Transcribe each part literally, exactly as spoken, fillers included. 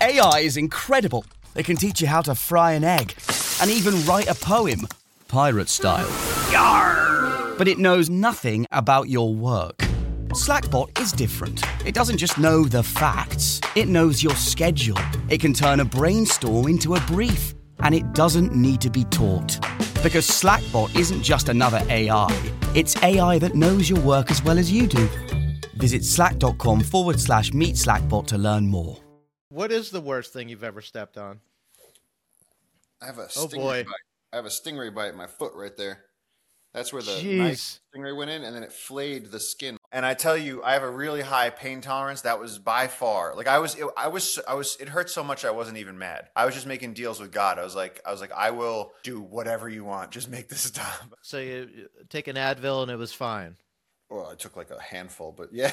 A I is incredible. It can teach you how to fry an egg and even write a poem, pirate style. Yarr! But it knows nothing about your work. Slackbot is different. It doesn't just know the facts. It knows your schedule. It can turn a brainstorm into a brief. And it doesn't need to be taught. Because Slackbot isn't just another A I. It's A I that knows your work as well as you do. Visit slack.com forward slash meet Slackbot to learn more. What is the worst thing you've ever stepped on? I have a Oh, stingray boy. bite. I have a stingray bite in my foot right there. That's where the Jeez. knife stingray went in, and then it flayed the skin. And I tell you, I have a really high pain tolerance. That was by far, like I was, it, I was, I was. It hurt so much I wasn't even mad. I was just making deals with God. I was like, I was like, I will do whatever you want. Just make this stop. So you you take an Advil and it was fine. Well, I took like a handful, but yeah.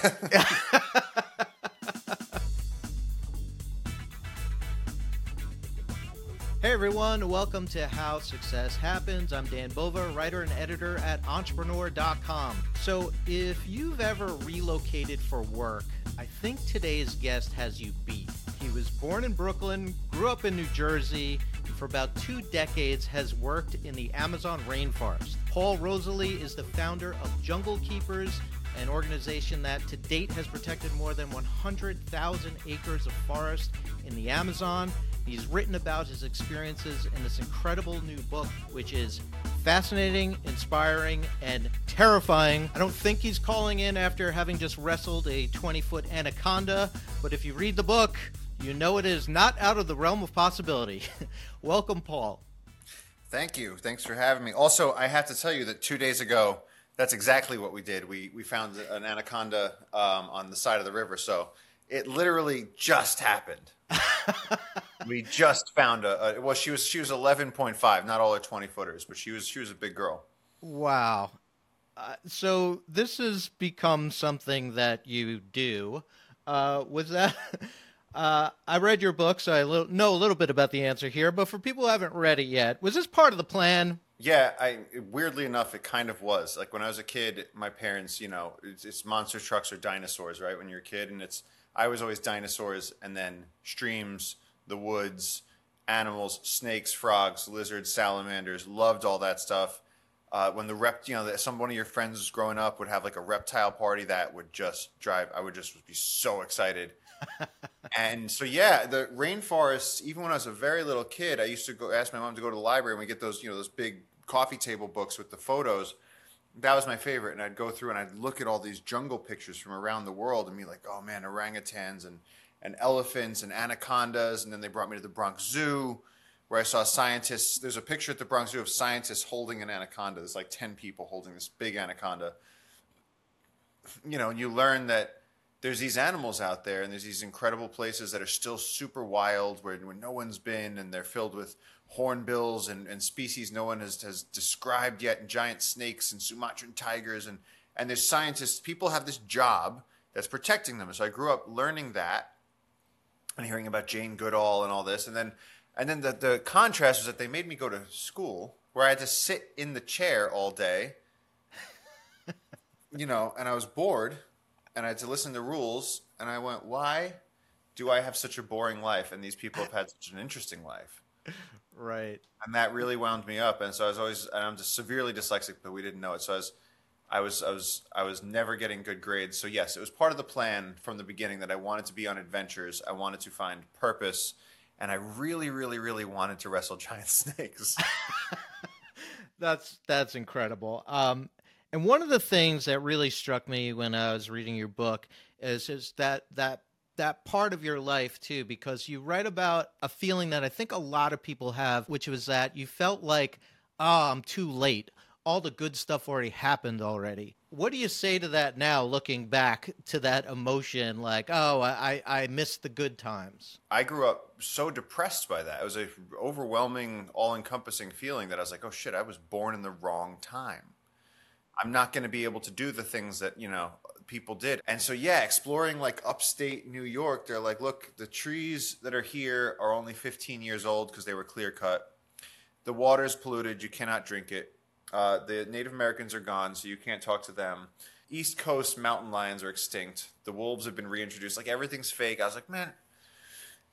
Hey everyone, welcome to How Success Happens. I'm Dan Bova, writer and editor at entrepreneur dot com. So if you've ever relocated for work, I think today's guest has you beat. He was born in Brooklyn, grew up in New Jersey, and for about two decades has worked in the Amazon rainforest. Paul Rosalie is the founder of Jungle Keepers, an organization that to date has protected more than one hundred thousand acres of forest in the Amazon. He's written about his experiences in this incredible new book, which is fascinating, inspiring, and terrifying. I don't think he's calling in after having just wrestled a twenty-foot anaconda, but if you read the book, you know it is not out of the realm of possibility. Welcome, Paul. Thank you. Thanks for having me. Also, I have to tell you that two days ago, that's exactly what we did. We we found an anaconda um, on the side of the river, so it literally just happened. We just found a, a well she was she was eleven point five, not all her twenty footers, but she was she was a big girl. Wow. Uh, so this has become something that you do. Uh, was that uh, I read your book, so I li- know a little bit about the answer here, but for people who haven't read it yet, was this part of the plan? Yeah, I weirdly enough, it kind of was. Like when I was a kid, my parents, you know, it's, it's monster trucks or dinosaurs, right? When you're a kid, and it's I was always dinosaurs, and then streams, the woods, animals, snakes, frogs, lizards, salamanders. Loved all that stuff. Uh, when the rep, you know, that some one of your friends growing up would have like a reptile party, that would just drive. I would just be so excited. And so yeah, the rainforest. Even when I was a very little kid, I used to go ask my mom to go to the library, and we get those, you know, those big coffee table books with the photos. That was my favorite, and I'd go through and I'd look at all these jungle pictures from around the world and be like, oh man, orangutans and, and elephants and anacondas. And then they brought me to the Bronx Zoo, where I saw scientists. There's a picture at the Bronx Zoo of scientists holding an anaconda. There's like ten people holding this big anaconda. You know, and you learn that there's these animals out there, and there's these incredible places that are still super wild, where, where no one's been, and they're filled with hornbills and, and species no one has, has described yet, and giant snakes and Sumatran tigers. And, and there's scientists, people have this job that's protecting them. So I grew up learning that and hearing about Jane Goodall and all this. And then, and then the, the contrast was that they made me go to school where I had to sit in the chair all day, you know, and I was bored and I had to listen to rules. And I went, why do I have such a boring life? And these people have had such an interesting life. Right. And that really wound me up. And so I was always, and I'm just severely dyslexic, but we didn't know it. So I was, I was, I was, I was never getting good grades. So yes, it was part of the plan from the beginning that I wanted to be on adventures. I wanted to find purpose. And I really, really, really wanted to wrestle giant snakes. That's, that's incredible. Um, and one of the things that really struck me when I was reading your book is, is that, that, that part of your life too, because you write about a feeling that I think a lot of people have, which was that you felt like, oh, I'm too late. All the good stuff already happened already. What do you say to that now, looking back to that emotion, like, oh, I, I missed the good times? I grew up so depressed by that. It was an overwhelming, all-encompassing feeling that I was like, oh shit, I was born in the wrong time. I'm not going to be able to do the things that, you know, people did. And so, yeah, exploring like upstate New York, they're like, look, the trees that are here are only fifteen years old because they were clear cut. The water is polluted. You cannot drink it. Uh, the Native Americans are gone, so you can't talk to them. East Coast mountain lions are extinct. The wolves have been reintroduced. Like, everything's fake. I was like, man,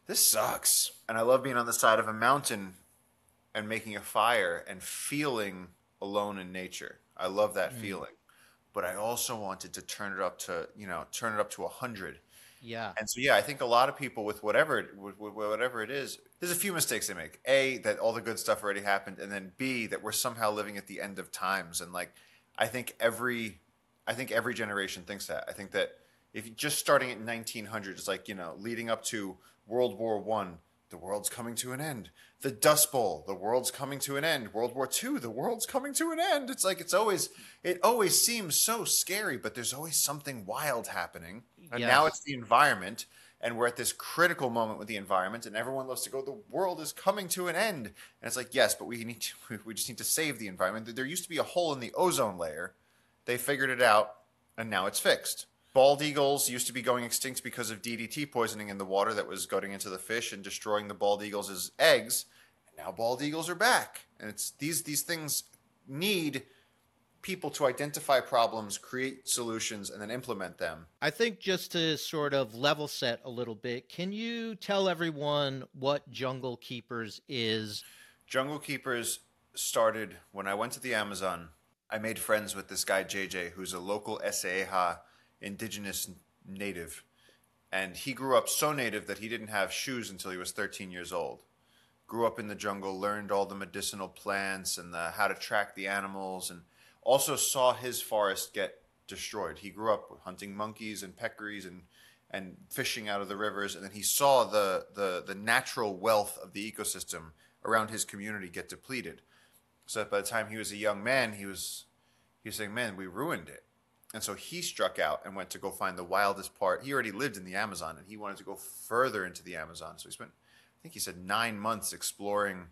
this sucks. And I love being on the side of a mountain and making a fire and feeling alone in nature. I love that mm. feeling. But I also wanted to turn it up to, you know, turn it up to a hundred. Yeah. And so, yeah, I think a lot of people with whatever, with, with whatever it is, there's a few mistakes they make. A, that all the good stuff already happened. And then B, that we're somehow living at the end of times. And like, I think every, I think every generation thinks that. I think that if you just starting at nineteen hundred, it's like, you know, leading up to World War One, the world's coming to an end. The Dust Bowl, the world's coming to an end. World War Two, the world's coming to an end. It's like, it's always, it always seems so scary, but there's always something wild happening. And yes. now it's the environment, and we're at this critical moment with the environment, and everyone loves to go, the world is coming to an end. And it's like, yes, but we need to, we just need to save the environment. There used to be a hole in the ozone layer. They figured it out, and now it's fixed. Bald eagles used to be going extinct because of D D T poisoning in the water that was going into the fish and destroying the bald eagles' eggs. And now bald eagles are back. And it's these these things need people to identify problems, create solutions, and then implement them. I think just to sort of level set a little bit, can you tell everyone what Jungle Keepers is? Jungle Keepers started when I went to the Amazon. I made friends with this guy, J J, who's a local Eseha indigenous native, and he grew up so native that he didn't have shoes until he was thirteen years old. Grew up in the jungle, learned all the medicinal plants and the, how to track the animals, and also saw his forest get destroyed. He grew up hunting monkeys and peccaries and and fishing out of the rivers, and then he saw the the the natural wealth of the ecosystem around his community get depleted. So by the time he was a young man, he was he was saying, "Man, we ruined it." And so he struck out and went to go find the wildest part. He already lived in the Amazon, and he wanted to go further into the Amazon. So he spent, I think he said, nine months exploring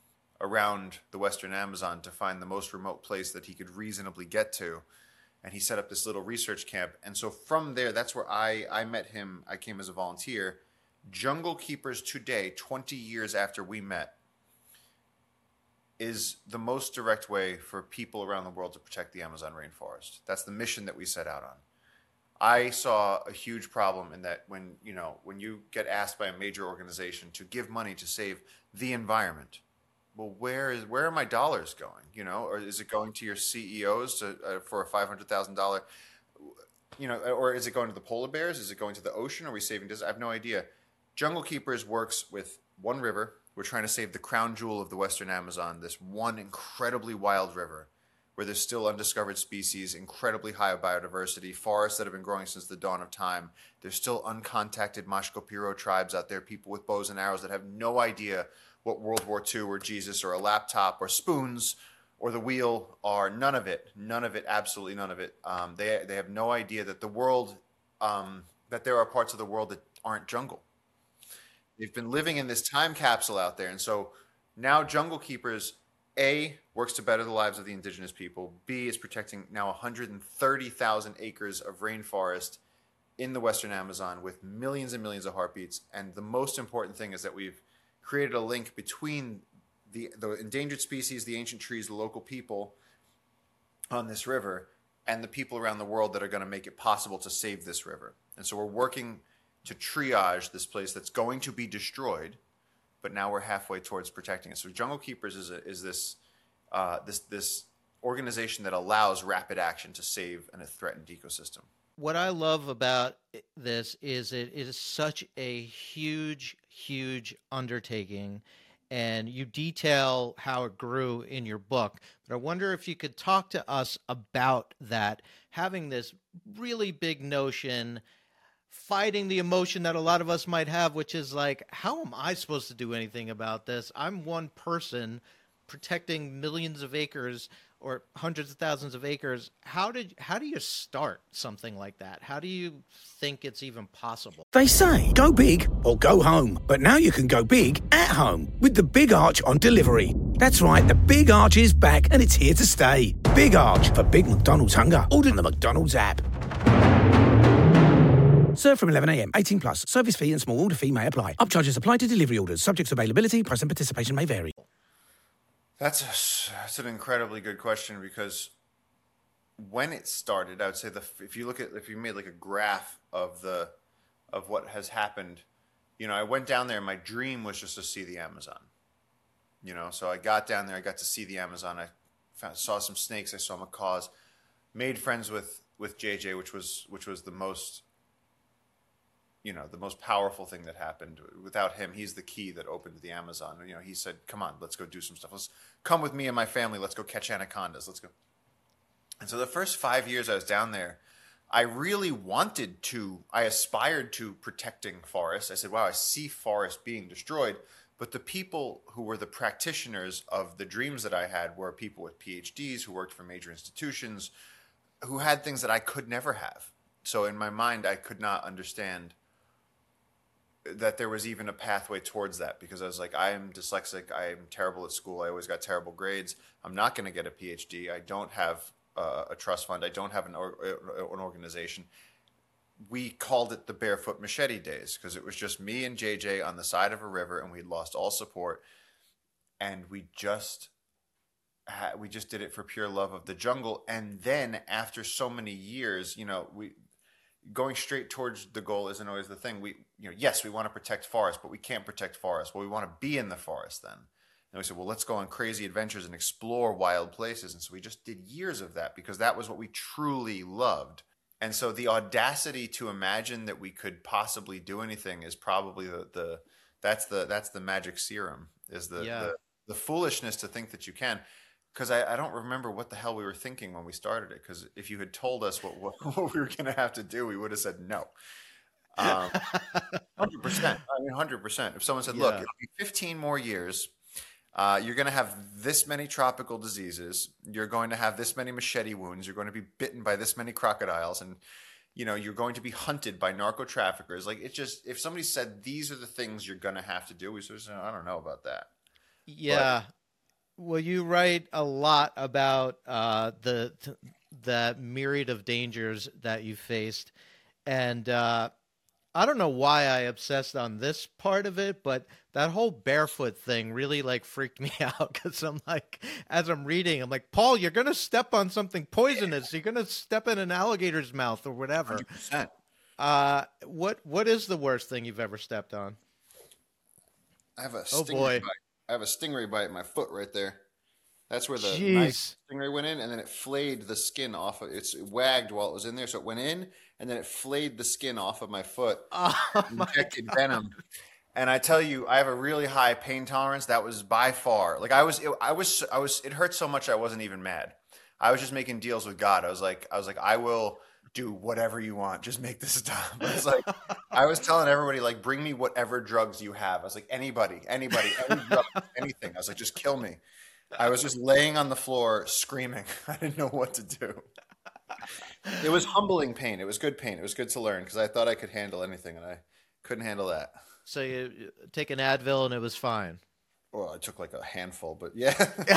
around the Western Amazon to find the most remote place that he could reasonably get to. And he set up this little research camp. And so from there, that's where I, I met him. I came as a volunteer. Jungle Keepers today, twenty years after we met, is the most direct way for people around the world to protect the Amazon rainforest. That's the mission that we set out on. I saw a huge problem in that when, you know, when you get asked by a major organization to give money to save the environment, well, where is where are my dollars going? You know, or is it going to your C E Os to, uh, for a five hundred thousand dollars, you know, or is it going to the polar bears? Is it going to the ocean? Are we saving this? I have no idea. Jungle Keepers works with one river. We're trying to save the crown jewel of the Western Amazon, this one incredibly wild river where there's still undiscovered species, incredibly high biodiversity, forests that have been growing since the dawn of time. There's still uncontacted Mashkopiro tribes out there, people with bows and arrows that have no idea what World War Two or Jesus or a laptop or spoons or the wheel are. None of it. None of it. Absolutely none of it. Um, they, they have no idea that the world, um, that there are parts of the world that aren't jungle. They've been living in this time capsule out there. And so now Jungle Keepers, A, works to better the lives of the indigenous people. B, is protecting now one hundred thirty thousand acres of rainforest in the Western Amazon with millions and millions of heartbeats. And the most important thing is that we've created a link between the, the endangered species, the ancient trees, the local people on this river, and the people around the world that are going to make it possible to save this river. And so we're working to triage this place that's going to be destroyed, but now we're halfway towards protecting it. So Jungle Keepers is a, is this uh, this this organization that allows rapid action to save an, a threatened ecosystem. What I love about this is it is such a huge, huge undertaking, and you detail how it grew in your book. But I wonder if you could talk to us about that, having this really big notion, fighting the emotion that a lot of us might have, which is like, how am I supposed to do anything about this? I'm one person protecting millions of acres or hundreds of thousands of acres. How did how do you start something like that? How do you think it's even possible? They say go big or go home, but now you can go big at home with the Big Arch on delivery. That's right, the Big Arch is back and it's here to stay. Big Arch for big McDonald's hunger. Order the McDonald's app. Serve from eleven a.m. eighteen plus. Service fee and small order fee may apply. Upcharges apply to delivery orders. Subject to availability. Price and participation may vary. That's a, that's an incredibly good question, because when it started, I would say the if you look at if you made like a graph of the of what has happened, you know, I went down there and my dream was just to see the Amazon. You know, so I got down there, I got to see the Amazon. I found, saw some snakes, I saw macaws, made friends with, with J J, which was which was the most, you know, the most powerful thing that happened. Without him, he's the key that opened the Amazon. You know, he said, "Come on, let's go do some stuff. Let's come with me and my family. Let's go catch anacondas. Let's go." And so the first five years I was down there, I really wanted to, I aspired to protecting forests. I said, wow, I see forests being destroyed. But the people who were the practitioners of the dreams that I had were people with P H Ds who worked for major institutions, who had things that I could never have. So in my mind, I could not understand that there was even a pathway towards that, because I was like, I am dyslexic. I am terrible at school. I always got terrible grades. I'm not going to get a P H D. I don't have uh, a trust fund. I don't have an, or, an organization. We called it the Barefoot Machete days because it was just me and J J on the side of a river, and we'd lost all support. And we just had, we just did it for pure love of the jungle. And then after so many years, you know, we going straight towards the goal isn't always the thing. We, you know, yes, we want to protect forests, but we can't protect forests. Well, we want to be in the forest then. And we said, well, let's go on crazy adventures and explore wild places. And so we just did years of that because that was what we truly loved. And so the audacity to imagine that we could possibly do anything is probably the, the that's the that's the magic serum, is the, Yeah. the the foolishness to think that you can. Because I, I don't remember what the hell we were thinking when we started it. Because if you had told us what, what, what we were going to have to do, we would have said no. Um, one hundred percent. I mean, one hundred percent. If someone said, look, Yeah. it'll be fifteen more years. Uh, you're going to have this many tropical diseases. You're going to have this many machete wounds. You're going to be bitten by this many crocodiles. And, you know, you're going to be hunted by narco traffickers. Like, it just, if somebody said, these are the things you're going to have to do, we sort of say, I don't know about that. Yeah. Well, you write a lot about uh, the the myriad of dangers that you faced, and uh, I don't know why I obsessed on this part of it, but that whole barefoot thing really like freaked me out because I'm like, as I'm reading, I'm like, Paul, you're gonna step on something poisonous. You're gonna step in an alligator's mouth or whatever. one hundred percent. Uh, what what is the worst thing you've ever stepped on? I have a Oh, stingray boy. bite. I have a stingray bite in my foot right there. That's where the Jeez. knife stingray went in, and then it flayed the skin off of it's it wagged while it was in there, so it went in, and then it flayed the skin off of my foot, Oh, my injected venom. And I tell you, I have a really high pain tolerance. That was by far like I was, it, I was, I was. It hurt so much I wasn't even mad. I was just making deals with God. I was like, I was like, I will do whatever you want. Just make this stop. I was like, I was telling everybody, like, bring me whatever drugs you have. I was like, anybody, anybody, any drug, anything. I was like, just kill me. I was just laying on the floor screaming. I didn't know what to do. It was humbling pain. It was good pain. It was good to learn because I thought I could handle anything, and I couldn't handle that. So you you take an Advil and it was fine. Well, I took like a handful, but yeah.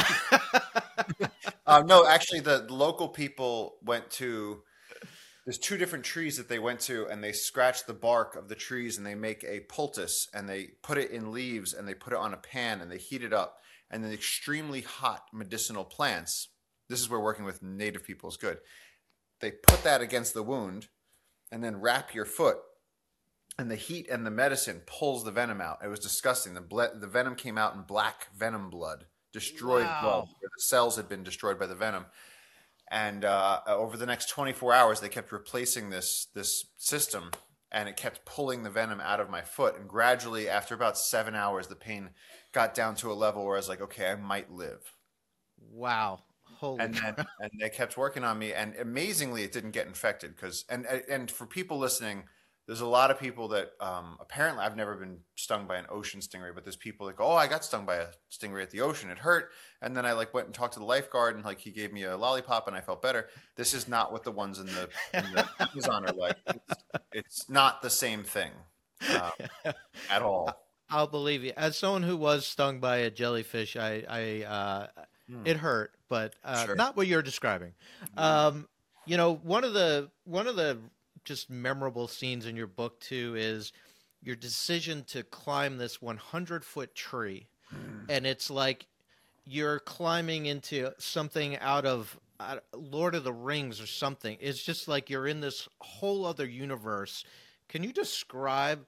um, no, actually, the local people went to. There's two different trees that they went to, and they scratch the bark of the trees, and they make a poultice, and they put it in leaves, and they put it on a pan, and they heat it up. And then extremely hot medicinal plants. This is where working with native people is good. They put that against the wound, and then wrap your foot. And the heat and the medicine pulls the venom out. It was disgusting. The ble- the venom came out in black venom blood, destroyed Wow. blood, where the cells had been destroyed by the venom. And uh, over the next twenty-four hours, they kept replacing this this system, and it kept pulling the venom out of my foot. And gradually, after about seven hours, the pain got down to a level where I was like, okay, I might live. Wow. Holy And then crap. and they kept working on me, and amazingly, it didn't get infected. Because and and for people listening, there's a lot of people that um, apparently I've never been stung by an ocean stingray, but there's people like, oh, I got stung by a stingray at the ocean. It hurt. And then I like went and talked to the lifeguard, and like he gave me a lollipop, and I felt better. This is not what the ones in the, in the Amazon are like. It's, it's not the same thing um, at all. I'll believe you. As someone who was stung by a jellyfish, I, I uh, Hmm. it hurt, but uh, Sure. not what you're describing. Um, you know, one of the one of the just memorable scenes in your book too is your decision to climb this hundred foot tree, and it's like you're climbing into something out of uh, Lord of the Rings or something. It's just like you're in this whole other universe. Can you describe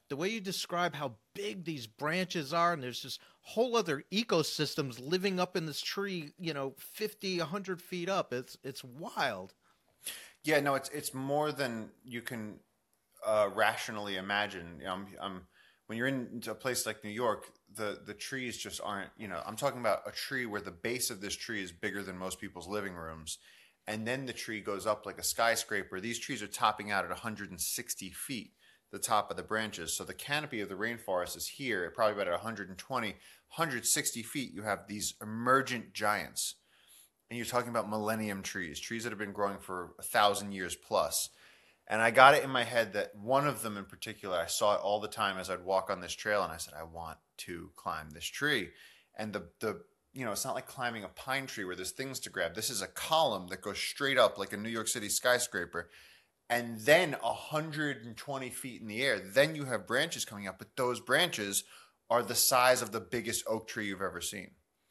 the way you describe how big these branches are, and there's just whole other ecosystems living up in this tree, you know, fifty, a hundred feet up. It's, it's wild. Yeah, no, it's, it's more than you can uh, rationally imagine. You know, I'm, I'm, when you're in, into a place like New York, the, the trees just aren't, you know, I'm talking about a tree where the base of this tree is bigger than most people's living rooms. And then the tree goes up like a skyscraper. These trees are topping out at one hundred sixty feet, the top of the branches. So the canopy of the rainforest is here at probably about one hundred twenty, one hundred sixty feet. You have these emergent giants. And you're talking about millennium trees, trees that have been growing for a thousand years plus. And I got it in my head that one of them in particular, I saw it all the time as I'd walk on this trail, and I said, I want to climb this tree. And the, the you know, it's not like climbing a pine tree where there's things to grab. This is a column that goes straight up like a New York City skyscraper. And then one hundred twenty feet in the air, then you have branches coming up. But those branches are the size of the biggest oak tree you've ever seen.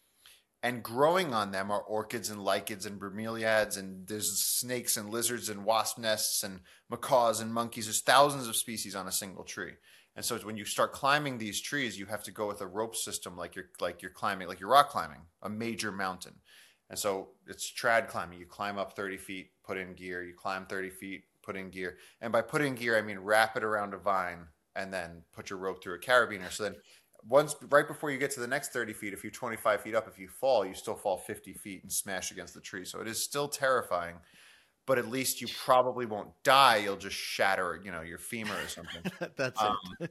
And growing on them are orchids and lichens and bromeliads, and there's snakes and lizards and wasp nests and macaws and monkeys. There's thousands of species on a single tree. And so when you start climbing these trees, you have to go with a rope system like you're like you're climbing, like you're rock climbing a major mountain. And so it's trad climbing. You climb up thirty feet, put in gear. You climb thirty feet, put in gear. And by put in gear, I mean wrap it around a vine and then put your rope through a carabiner. So then once, right before you get to the next thirty feet, if you're twenty-five feet up, if you fall, you still fall fifty feet and smash against the tree. So it is still terrifying, but at least you probably won't die. You'll just shatter, you know, your femur or something. That's um, it.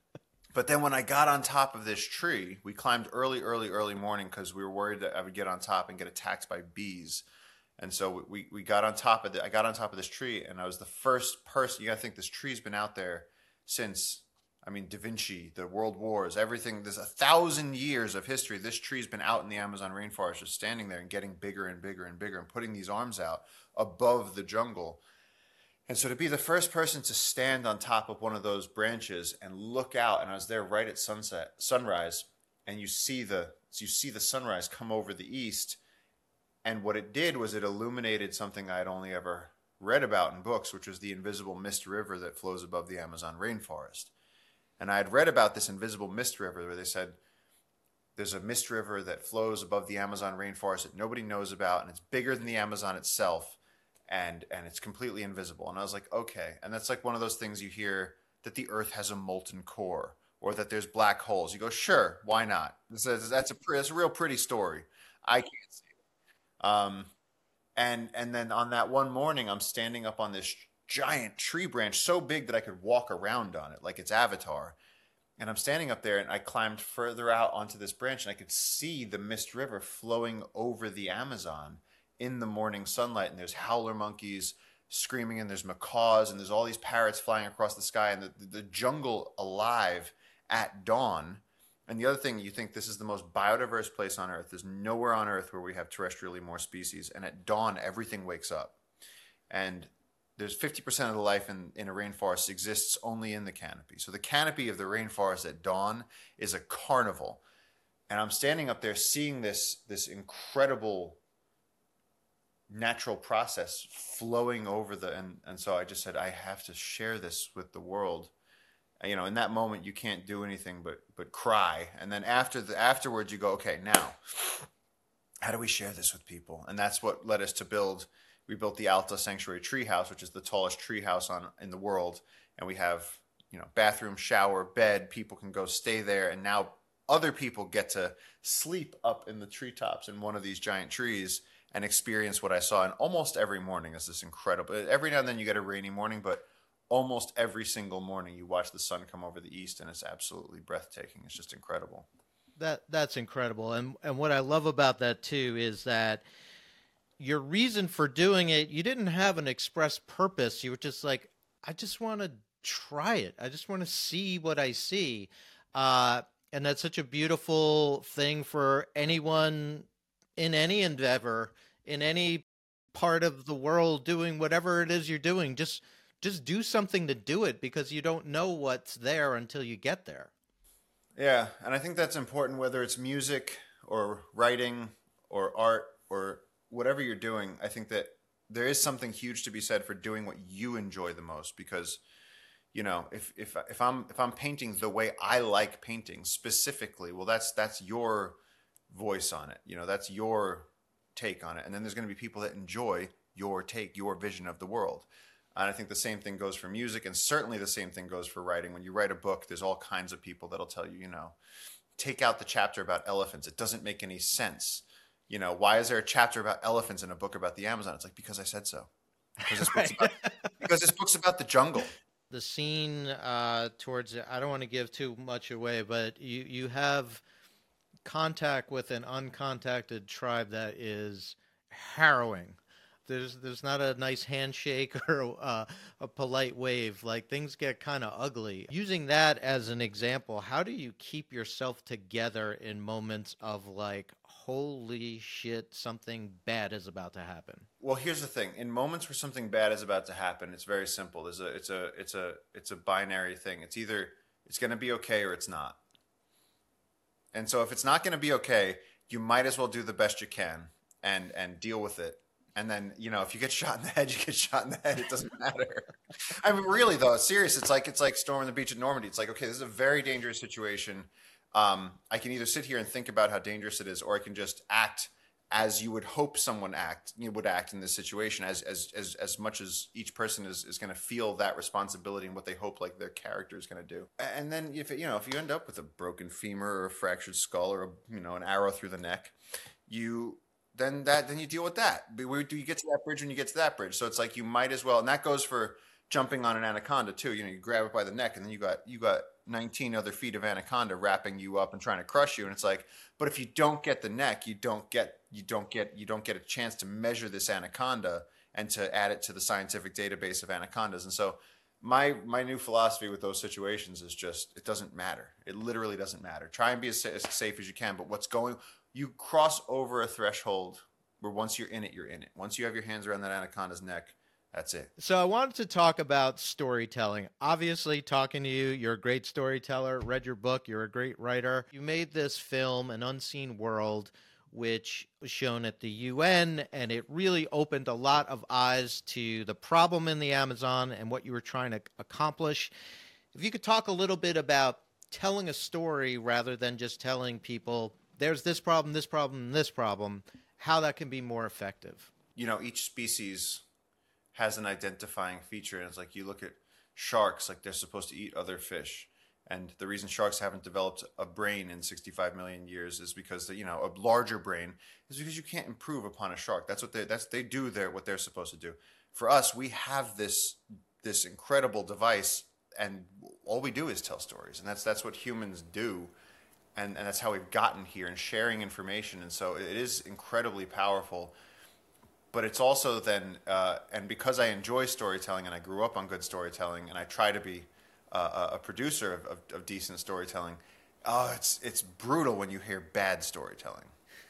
But then when I got on top of this tree, we climbed early, early, early morning because we were worried that I would get on top and get attacked by bees. And so we, we got on top of the, I got on top of this tree, and I was the first person. You got to think this tree's been out there since, I mean, Da Vinci, the World Wars, everything. There's a thousand years of history. This tree's been out in the Amazon rainforest, just standing there and getting bigger and bigger and bigger and putting these arms out above the jungle. And so to be the first person to stand on top of one of those branches and look out, and I was there right at sunset, sunrise, and you see the you see the sunrise come over the east. And what it did was it illuminated something I'd only ever read about in books, which was the invisible mist river that flows above the Amazon rainforest. And I had read about this invisible mist river where they said there's a mist river that flows above the Amazon rainforest that nobody knows about, and it's bigger than the Amazon itself, and and it's completely invisible. And I was like, okay. And that's like one of those things you hear, that the earth has a molten core, or that there's black holes. You go, sure, why not? This is, that's, a, that's a real pretty story. I can't see it. Um, and, and then on that one morning, I'm standing up on this giant tree branch so big that I could walk around on it like it's Avatar. And I'm standing up there, and I climbed further out onto this branch, and I could see the Mist River flowing over the Amazon in the morning sunlight. And there's howler monkeys screaming, and there's macaws, and there's all these parrots flying across the sky, and the, the jungle alive at dawn. And the other thing, you think this is the most biodiverse place on Earth. There's nowhere on Earth where we have terrestrially more species. And at dawn, everything wakes up. And there's fifty percent of the life in, in a rainforest exists only in the canopy. So the canopy of the rainforest at dawn is a carnival. And I'm standing up there seeing this, this incredible natural process flowing over the, and, and so I just said, I have to share this with the world. You know, in that moment, you can't do anything but but cry. And then after the afterwards, you go, okay, now, how do we share this with people? And that's what led us to build. We built the Alta Sanctuary Treehouse, which is the tallest treehouse on in the world. And we have, you know, bathroom, shower, bed. People can go stay there. And now other people get to sleep up in the treetops in one of these giant trees and experience what I saw. And almost every morning is this incredible. Every now and then you get a rainy morning, but almost every single morning you watch the sun come over the east, and it's absolutely breathtaking. It's just incredible. That that's incredible. And and what I love about that too is that your reason for doing it, you didn't have an express purpose. You were just like, I just want to try it. I just want to see what I see. Uh, and that's such a beautiful thing for anyone in any endeavor, in any part of the world, doing whatever it is you're doing. Just Just do something to do it, because you don't know what's there until you get there. Yeah, and I think that's important, whether it's music or writing or art or whatever you're doing. I think that there is something huge to be said for doing what you enjoy the most, because, You know, if if if I'm if I'm painting the way I like painting specifically, well, that's that's your voice on it. You know, that's your take on it. And then there's going to be people that enjoy your take, your vision of the world. And I think the same thing goes for music, and certainly the same thing goes for writing. When you write a book, there's all kinds of people that'll tell you, you know, take out the chapter about elephants. It doesn't make any sense. You know, why is there a chapter about elephants in a book about the Amazon? It's like, because I said so. Because this book's about, because this book's about the jungle. The scene uh, towards it, I don't want to give too much away, but you, you have contact with an uncontacted tribe that is harrowing. There's there's not a nice handshake or uh, a polite wave. Like, things get kind of ugly. Using that as an example, how do you keep yourself together in moments of like, holy shit, something bad is about to happen? Well, here's the thing. In moments where something bad is about to happen, it's very simple. There's a it's a it's a it's a binary thing. It's either it's going to be okay or it's not. And so if it's not going to be okay, you might as well do the best you can and and deal with it. And then, you know, if you get shot in the head, you get shot in the head. It doesn't matter. I mean, really, though, it's serious. It's like it's like storming the beach at Normandy. It's like, okay, this is a very dangerous situation. Um, I can either sit here and think about how dangerous it is, or I can just act as you would hope someone act you would act in this situation, as as as as much as each person is, is going to feel that responsibility and what they hope like their character is going to do. And then if you know if you end up with a broken femur or a fractured skull or a, you know an arrow through the neck, you. Then that, then you deal with that. Where do you get to that bridge when you get to that bridge? So it's like you might as well, and that goes for jumping on an anaconda too. You know, you grab it by the neck, and then you got you got nineteen other feet of anaconda wrapping you up and trying to crush you. And it's like, but if you don't get the neck, you don't get you don't get you don't get a chance to measure this anaconda and to add it to the scientific database of anacondas. And so my my new philosophy with those situations is just it doesn't matter. It literally doesn't matter. Try and be as, as safe as you can. But what's going You cross over a threshold where once you're in it, you're in it. Once you have your hands around that anaconda's neck, that's it. So I wanted to talk about storytelling. Obviously, talking to you, you're a great storyteller. Read your book. You're a great writer. You made this film, An Unseen World, which was shown at the U N, and it really opened a lot of eyes to the problem in the Amazon and what you were trying to accomplish. If you could talk a little bit about telling a story rather than just telling people, there's this problem, this problem, this problem, how that can be more effective. You know, each species has an identifying feature. And it's like you look at sharks, like they're supposed to eat other fish. And the reason sharks haven't developed a brain in sixty-five million years is because, you know, a larger brain is because you can't improve upon a shark. That's what they, that's, they do their, what they're supposed to do. For us, we have this, this incredible device, and all we do is tell stories. And that's, that's what humans do. And, and that's how we've gotten here, and sharing information. And so it is incredibly powerful. But it's also then, uh, and because I enjoy storytelling and I grew up on good storytelling and I try to be uh, a producer of, of, of decent storytelling, oh, it's it's brutal when you hear bad storytelling.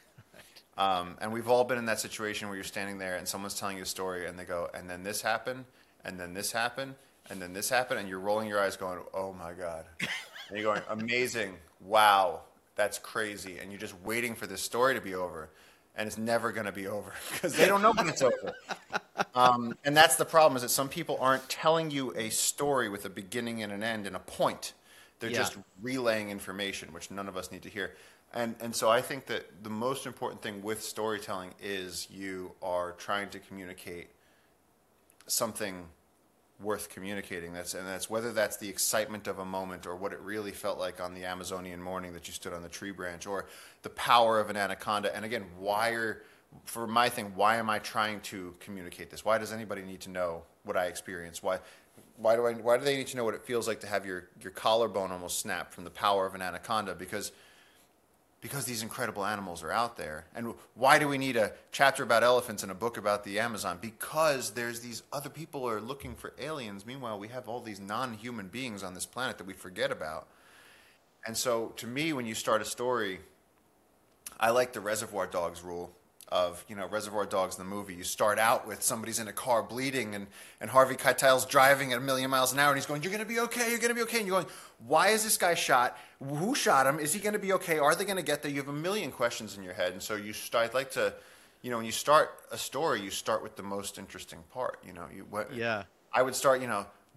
Um, and we've all been in that situation where you're standing there and someone's telling you a story and they go, and then this happened, and then this happened, and then this happened, and you're rolling your eyes going, oh my God. And you're going, amazing, wow, that's crazy. And you're just waiting for this story to be over. And it's never going to be over because they don't know when it's over. Um, and that's the problem, is that some people aren't telling you a story with a beginning and an end and a point. They're yeah. just relaying information, which none of us need to hear. And and so I think that the most important thing with storytelling is you are trying to communicate something worth communicating. That's and that's whether that's the excitement of a moment, or what it really felt like on the Amazonian morning that you stood on the tree branch, or the power of an anaconda. And again, why are for my thing, why am I trying to communicate this? Why does anybody need to know what I experience? Why why do I why do they need to know what it feels like to have your your collarbone almost snap from the power of an anaconda? Because Because these incredible animals are out there. And why do we need a chapter about elephants and a book about the Amazon? Because there's these other people who are looking for aliens. Meanwhile, we have all these non-human beings on this planet that we forget about. And so to me, when you start a story, I like the Reservoir Dogs rule of, you know, Reservoir Dogs, the movie. You start out with somebody's in a car bleeding, and, and Harvey Keitel's driving at a million miles an hour, and he's going, you're going to be okay, you're going to be okay. And you're going, why is this guy shot? Who shot him? Is he going to be okay? Are they going to get there? You have a million questions in your head. And so you start, I'd like to, you know, when you start a story, you start with the most interesting part. You know, you what, yeah. I would start, you know,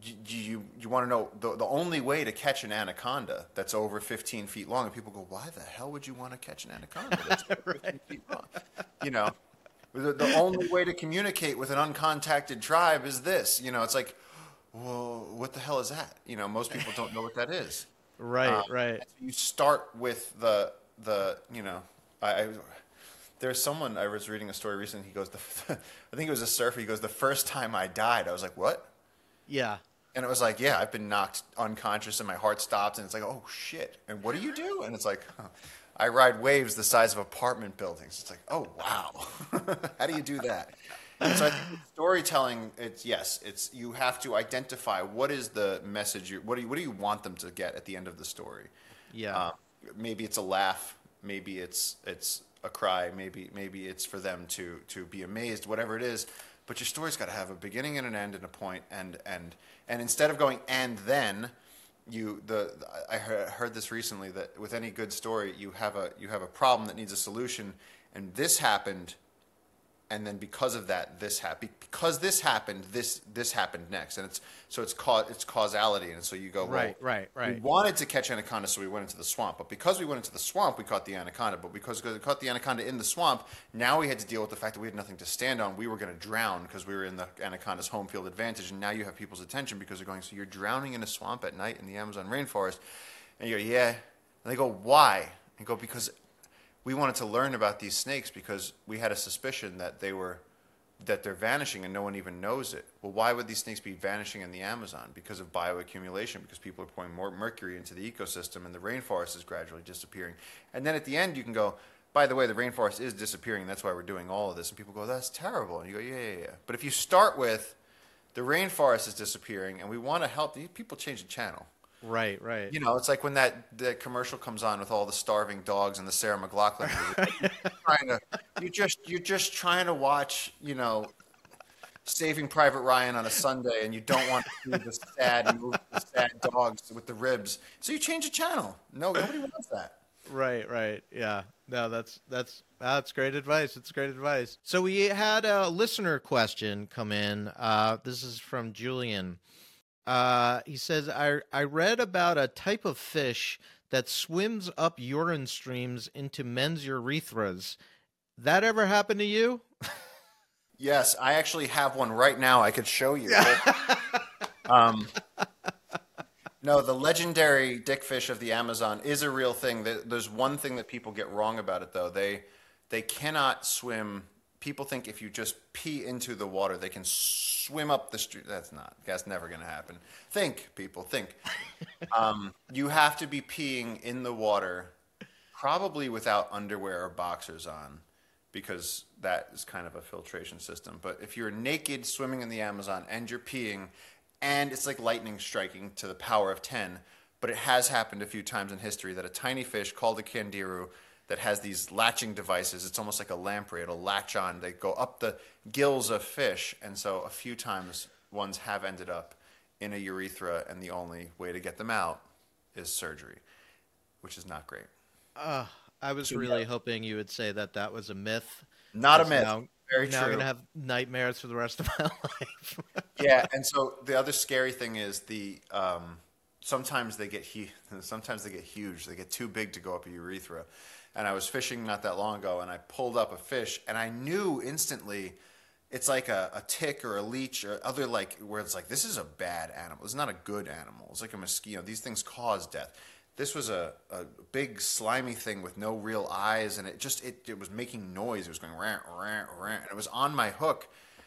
you you, you want to know the the only way to catch an anaconda that's over fifteen feet long, and people go, why the hell would you want to catch an anaconda that's over Right. fifteen feet long? You know, the, the only way to communicate with an uncontacted tribe is this. You know, it's like, well, what the hell is that? You know, most people don't know what that is. Right, Um, right. and so you start with the the you know, I, I there's someone I was reading a story recently. He goes, the, I think it was a surfer. He goes, the first time I died, I was like, what? Yeah. And it was like, yeah, I've been knocked unconscious and my heart stopped, and it's like, oh shit. And what do you do? And it's like, huh, I ride waves the size of apartment buildings. It's like, oh wow, how do you do that? And so I think with storytelling, it's yes, it's you have to identify what is the message. You, what do you what do you want them to get at the end of the story? Yeah. Uh, maybe it's a laugh. Maybe it's it's a cry. Maybe maybe it's for them to to be amazed. Whatever it is, but your story's got to have a beginning and an end and a point. And and and instead of going and then, you the I heard, heard this recently that with any good story, you have a you have a problem that needs a solution, and this happened. And then because of that, this happened. Because this happened, this this happened next, and it's so it's ca- it's causality, and so you go Right, well, right, right. We wanted to catch anaconda, so we went into the swamp. But because we went into the swamp, we caught the anaconda. But because we caught the anaconda in the swamp, now we had to deal with the fact that we had nothing to stand on. We were going to drown because we were in the anaconda's home field advantage, and now you have people's attention because they're going. So you're drowning in a swamp at night in the Amazon rainforest, and you go, yeah. And they go, why? And you go, because we wanted to learn about these snakes because we had a suspicion that they were that they're vanishing and no one even knows it. Well, why would these snakes be vanishing in the Amazon? Because of bioaccumulation, because people are pouring more mercury into the ecosystem and the rainforest is gradually disappearing. And then at the end you can go, by the way, the rainforest is disappearing, that's why we're doing all of this. And people go, that's terrible. And you go, yeah, yeah, yeah. But if you start with the rainforest is disappearing and we want to help, people change the channel. Right, right. You know, it's like when that, that commercial comes on with all the starving dogs and the Sarah McLachlan music. You're trying to, you're just you're just trying to watch, you know, Saving Private Ryan on a Sunday, and you don't want to see the sad movie, the sad dogs with the ribs. So you change the channel. No, nobody wants that. Right, right. Yeah. No, that's that's that's great advice. It's great advice. So we had a listener question come in. Uh, this is from Julian. Uh, he says, I, I read about a type of fish that swims up urine streams into men's urethras. That ever happened to you? Yes, I actually have one right now. I could show you. um, no, the legendary dickfish of the Amazon is a real thing. There's one thing that people get wrong about it, though. They they cannot swim. People think if you just pee into the water, they can swim up the street. That's not. That's never going to happen. Think, people, think. Um, you have to be peeing in the water, probably without underwear or boxers on, because that is kind of a filtration system. But if you're naked swimming in the Amazon and you're peeing, and it's like lightning striking to the power of ten, but it has happened a few times in history that a tiny fish called a candiru that has these latching devices. It's almost like a lamprey. It'll latch on. They go up the gills of fish. And so a few times ones have ended up in a urethra, and the only way to get them out is surgery, which is not great. Uh, I was So, really yeah. hoping you would say that that was a myth. Not a 'Cause myth. Now, Very now I'm true. going to have nightmares for the rest of my life. Yeah, and so the other scary thing is the um, sometimes they get hu- sometimes they get huge. They get too big to go up a urethra. And I was fishing not that long ago, and I pulled up a fish, and I knew instantly it's like a, a tick or a leech or other, like, where it's like, this is a bad animal. It's not a good animal. It's like a mosquito. These things cause death. This was a, a big slimy thing with no real eyes, and it just it, it was making noise. It was going rant, rant, rant, and it was on my hook.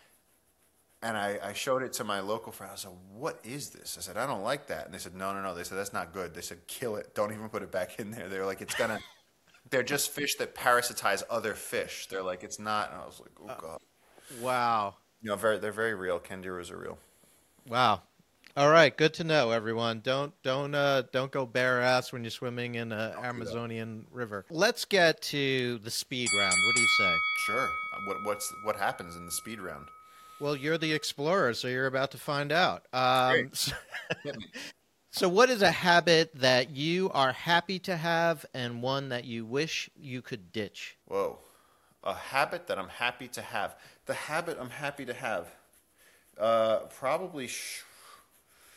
And I, I showed it to my local friend. I said, what is this? I said, I don't like that. And they said, no, no, no. They said, that's not good. They said, kill it. Don't even put it back in there. They were like, it's going to... They're just fish that parasitize other fish. They're like, it's not. And I was like, oh, God. Wow. You know, very, they're very real. Candirus are real. Wow. All right, good to know, everyone. Don't don't uh, don't go bare ass when you're swimming in an Amazonian river. Let's get to the speed round. What do you say? Sure. What what's what happens in the speed round? Well, you're the explorer, so you're about to find out. Um, Great. so, Hit me. so what is a habit that you are happy to have and one that you wish you could ditch? Whoa. A habit that I'm happy to have. The habit I'm happy to have. Uh, probably... Sh-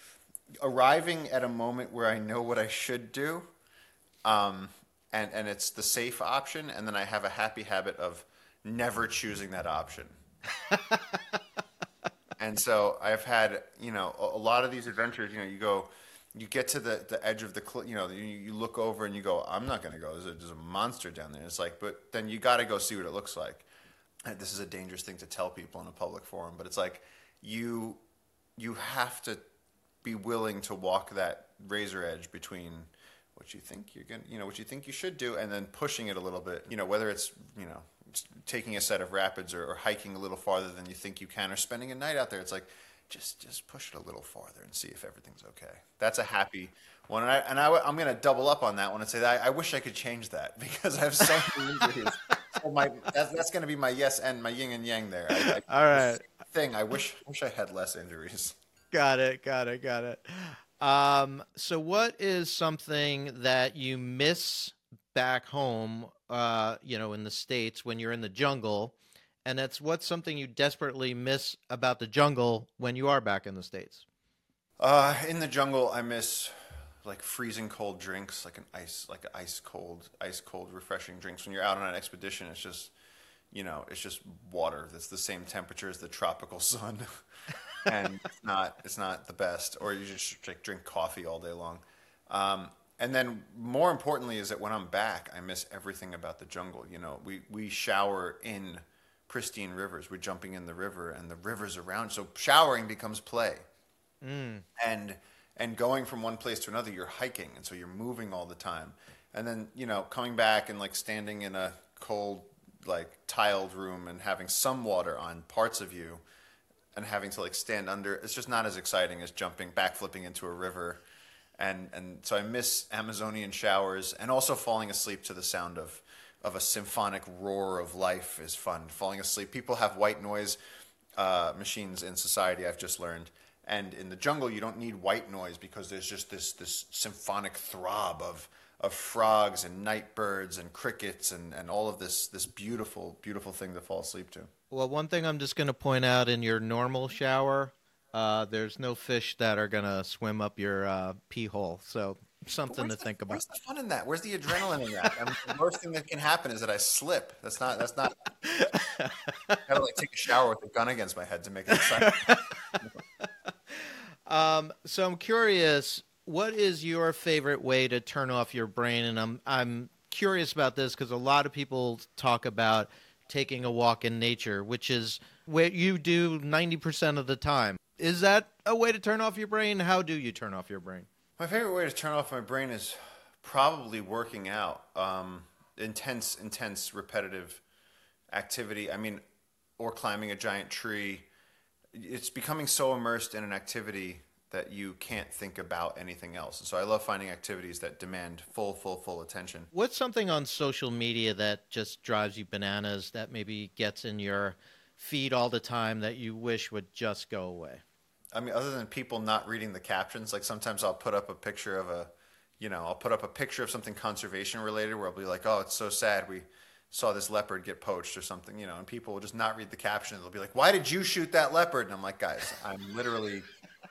arriving at a moment where I know what I should do, um, and and it's the safe option, and then I have a happy habit of never choosing that option. And so I've had, you know, a, a lot of these adventures, you know, you go, you get to the, the edge of the cliff, you know, you, you look over and you go, I'm not going to go. There's a, there's a monster down there. It's like, but then you got to go see what it looks like. And this is a dangerous thing to tell people in a public forum, but it's like you you have to be willing to walk that razor edge between what you think you're going to, you know, what you think you should do, and then pushing it a little bit, you know, whether it's, you know, taking a set of rapids or, or hiking a little farther than you think you can, or spending a night out there. It's like, just just push it a little farther and see if everything's okay. That's a happy one. And, I, and I, I'm going to double up on that one and say that I, I wish I could change that, because I have so many injuries. So my, that's that's going to be my yes and my yin and yang there. I, I, All right. Thing, I wish wish I had less injuries. Got it, got it, got it. Um, so what is something that you miss back home, uh, you know, in the States when you're in the jungle, and that's what's something you desperately miss about the jungle when you are back in the States? Uh, in the jungle, I miss like freezing cold drinks, like an ice, like ice cold, ice cold, refreshing drinks. When you're out on an expedition, it's just, you know, it's just water that's the same temperature as the tropical sun, and it's not, it's not the best. Or you just like drink coffee all day long. Um, And then more importantly is that when I'm back, I miss everything about the jungle. You know, we, we shower in pristine rivers. We're jumping in the river, and the river's around. So showering becomes play. Mm. And and going from one place to another, you're hiking. And so you're moving all the time. And then, you know, coming back and like standing in a cold, like tiled room and having some water on parts of you and having to like stand under. It's just not as exciting as jumping, backflipping into a river. And and so I miss Amazonian showers, and also falling asleep to the sound of, of a symphonic roar of life is fun. Falling asleep. People have white noise uh, machines in society, I've just learned. And in the jungle, you don't need white noise because there's just this this symphonic throb of of frogs and night birds and crickets and, and all of this this beautiful, beautiful thing to fall asleep to. Well, one thing I'm just going to point out, in your normal shower, Uh, there's no fish that are going to swim up your uh, pee hole. So something to the, think about. Where's the fun in that? Where's the adrenaline in that? I mean, the worst thing that can happen is that I slip. That's not, that's not, I gotta like take a shower with a gun against my head to make it exciting. um, so I'm curious, what is your favorite way to turn off your brain? And I'm, I'm curious about this because a lot of people talk about taking a walk in nature, which is what you do ninety percent of the time. Is that a way to turn off your brain? How do you turn off your brain? My favorite way to turn off my brain is probably working out. Um, intense, intense, repetitive activity. I mean, or climbing a giant tree. It's becoming so immersed in an activity that you can't think about anything else. And so I love finding activities that demand full, full, full attention. What's something on social media that just drives you bananas, that maybe gets in your feed all the time, that you wish would just go away? I mean, other than people not reading the captions, like sometimes I'll put up a picture of a, you know, I'll put up a picture of something conservation related where I'll be like, oh, it's so sad we saw this leopard get poached or something, you know, and people will just not read the caption. They'll be like, why did you shoot that leopard? And I'm like, guys, I'm literally,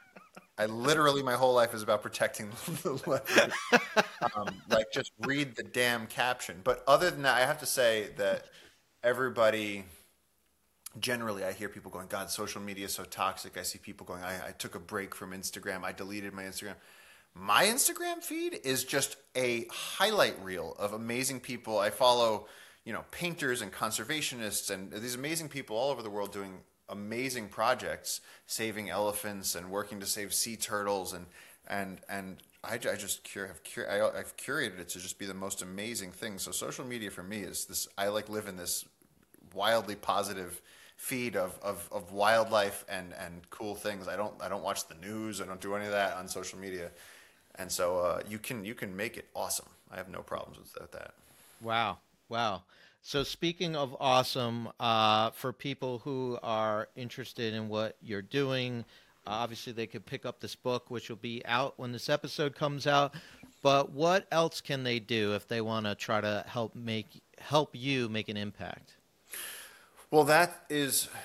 I literally, my whole life is about protecting the leopard. Um, like, just read the damn caption. But other than that, I have to say that everybody... Generally, I hear people going, God, social media is so toxic. I see people going, I, I took a break from Instagram. I deleted my Instagram. My Instagram feed is just a highlight reel of amazing people. I follow, you know, painters and conservationists and these amazing people all over the world doing amazing projects, saving elephants and working to save sea turtles. And and and I, I just cure, have cure, I, I've curated it to just be the most amazing thing. So social media for me is this, I like live in this wildly positive feed of, of, of wildlife and, and cool things. I don't I don't watch the news. I don't do any of that on social media, and so uh, you can you can make it awesome. I have no problems with, with that. Wow, wow. So speaking of awesome, uh, for people who are interested in what you're doing, uh, obviously they could pick up this book, which will be out when this episode comes out. But what else can they do if they want to try to help make help you make an impact? Well, that is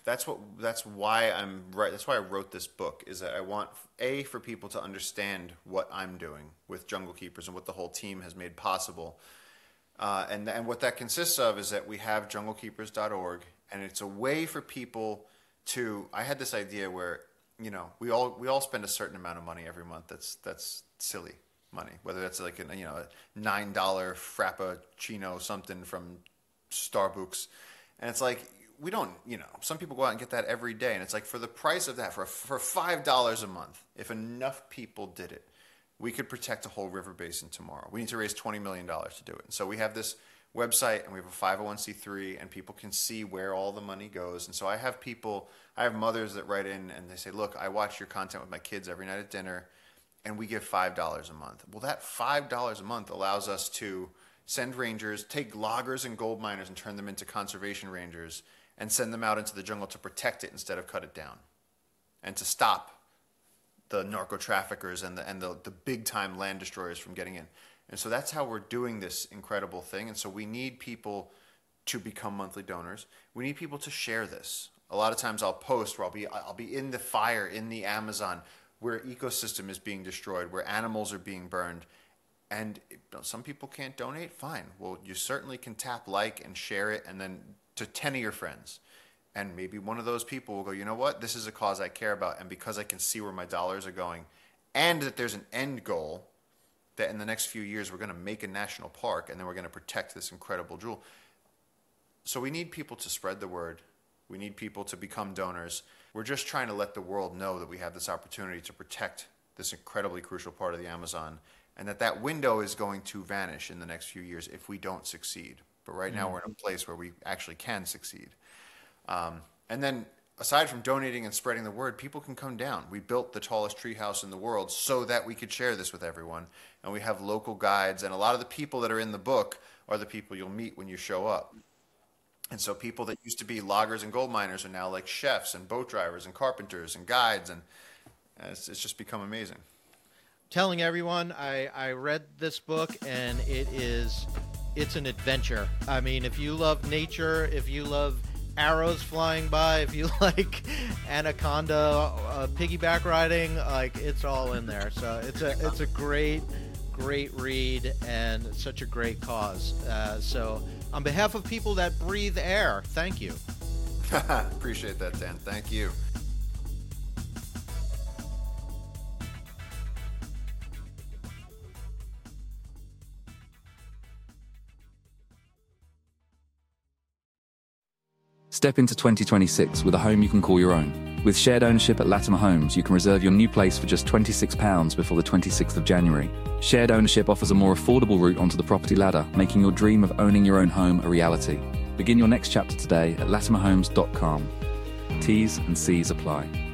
that's what that's why I'm right. That's why I wrote this book. Is that I want a for people to understand what I'm doing with Jungle Keepers and what the whole team has made possible. Uh, and and what that consists of is that we have jungle keepers dot org, and it's a way for people to. I had this idea where you know we all we all spend a certain amount of money every month. That's that's silly money. Whether that's like a, you know a nine dollar frappuccino something from Starbucks, and it's like we don't you know some people go out and get that every day, and it's like for the price of that for for five dollars a month, if enough people did it, we could protect a whole river basin tomorrow. We need to raise twenty million dollars to do it. And so we have this website and we have a five oh one c three and people can see where all the money goes. And so I have people, I have mothers that write in and they say, look, I watch your content with my kids every night at dinner and we give five dollars a month. Well, that five dollars a month allows us to send rangers, take loggers and gold miners and turn them into conservation rangers and send them out into the jungle to protect it instead of cut it down and to stop the narco traffickers and the and the, the big time land destroyers from getting in. And so that's how we're doing this incredible thing. And so we need people to become monthly donors. We need people to share this. A lot of times I'll post where I'll be I'll be in the fire in the Amazon where ecosystem is being destroyed, where animals are being burned. And some people can't donate, fine. Well, you certainly can tap like and share it and then to ten of your friends. And maybe one of those people will go, you know what, this is a cause I care about. And because I can see where my dollars are going and that there's an end goal that in the next few years we're going to make a national park and then we're going to protect this incredible jewel. So we need people to spread the word. We need people to become donors. We're just trying to let the world know that we have this opportunity to protect this incredibly crucial part of the Amazon and that that window is going to vanish in the next few years if we don't succeed. But right now we're in a place where we actually can succeed. Um, and then aside from donating and spreading the word, people can come down. We built the tallest treehouse in the world so that we could share this with everyone. And we have local guides. And a lot of the people that are in the book are the people you'll meet when you show up. And so people that used to be loggers and gold miners are now like chefs and boat drivers and carpenters and guides. And it's, it's just become amazing. Telling everyone, I, I read this book and it is, it's an adventure. I mean, if you love nature, if you love arrows flying by, if you like anaconda uh, piggyback riding, like it's all in there. So it's a it's a great great read and such a great cause. Uh, so on behalf of people that breathe air, thank you. Appreciate that, Dan. Thank you. Step into twenty twenty-six with a home you can call your own. With shared ownership at Latimer Homes, you can reserve your new place for just twenty-six pounds before the twenty-sixth of January. Shared ownership offers a more affordable route onto the property ladder, making your dream of owning your own home a reality. Begin your next chapter today at latimer homes dot com. T's and C's apply.